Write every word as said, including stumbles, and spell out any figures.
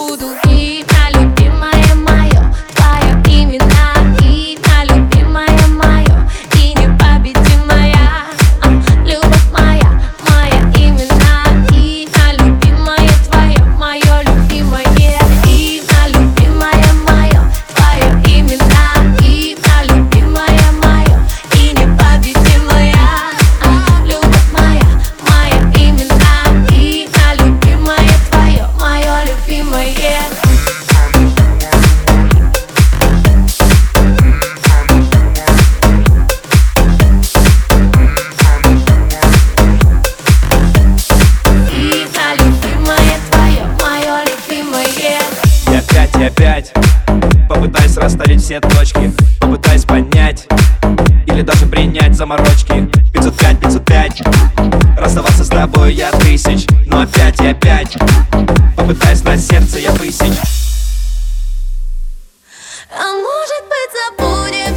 буду видна, любимая моё, твое имена видно, любимая моё, и непобедимая, а, любовь моя, моя имена видно, любимая твое, моё любимое видно, любимая моё, твое имена видно, любимая моё, и непобедимая, а, любовь моя, моя имена видно, любимая твое, моё любимое. И опять, и опять попытаюсь расставить все точки, попытаюсь понять или даже принять заморочки. Пятьсот пять, пятьсот пять, расставаться с тобой я тысяч. Но опять и опять попытаюсь на сердце я высечь. А может быть забудем